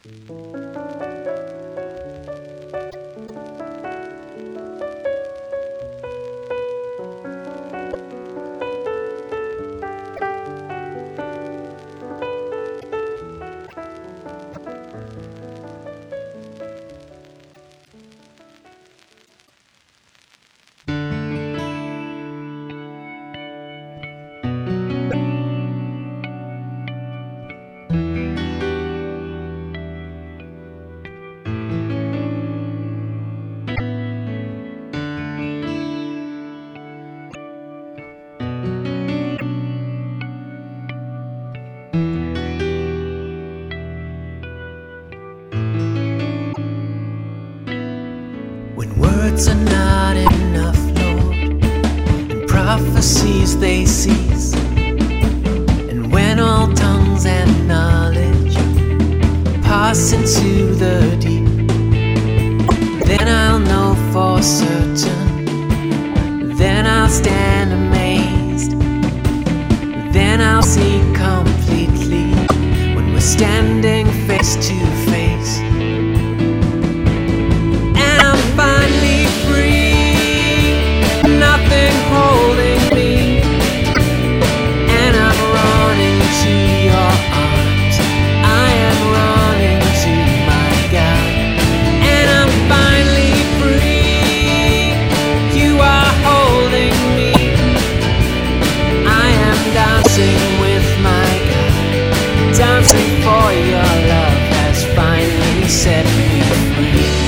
When words are not enough, Lord, and prophecies they cease, and when all tongues and knowledge pass into the deep, then I'll know for certain, then I'll stand amazed, then I'll see completely when we're standing face to face. Finally free, nothing holding me, and I'm running to your arms. I am running to my God, and I'm finally free. You are holding me. I am dancing with my God, dancing for your love has finally set me free.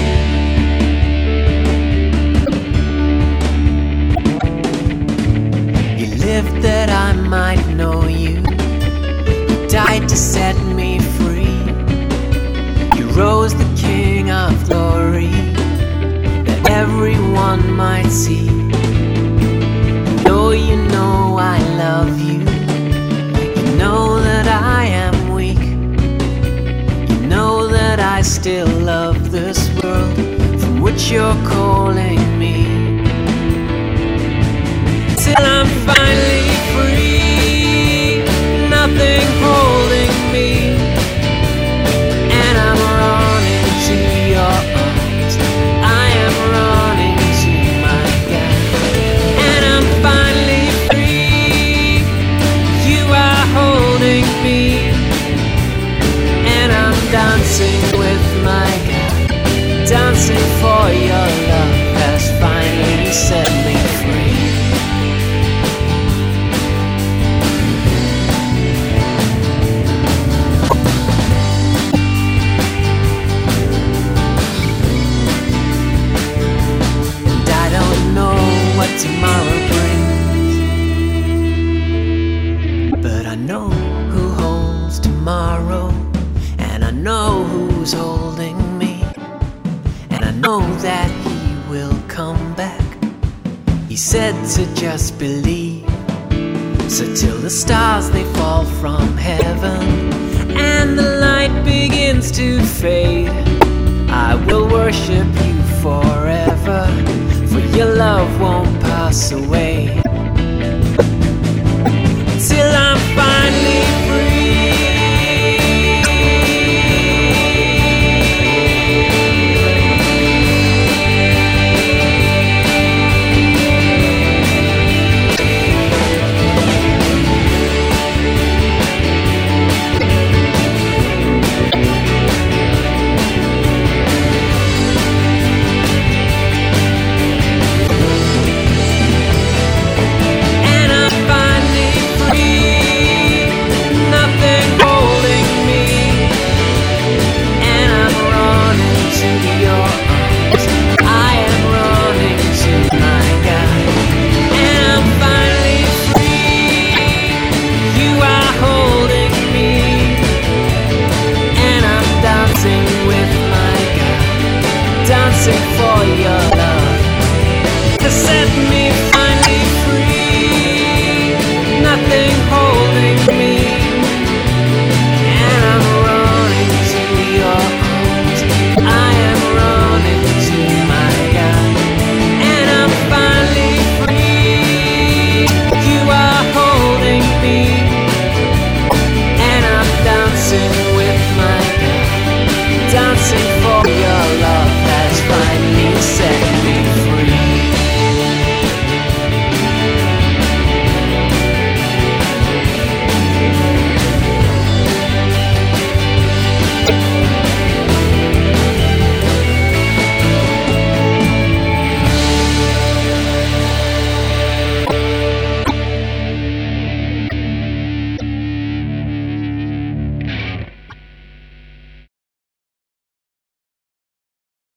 That I might know you. You died to set me free. You rose the King of glory, that everyone might see. You know I love you. You know that I am weak. You know that I still love this world from which you're calling me. Till I'm finally free, nothing holding me, and I'm running to your arms. I am running to my God, and I'm finally free. You are holding me, and I'm dancing with my God, dancing for your love has finally set me free. Tomorrow brings, but I know who holds tomorrow, and I know who's holding me, and I know that he will come back. He said to just believe. So till the stars they fall from heaven and the light begins to fade, I will worship you forever, for your love won't pass away.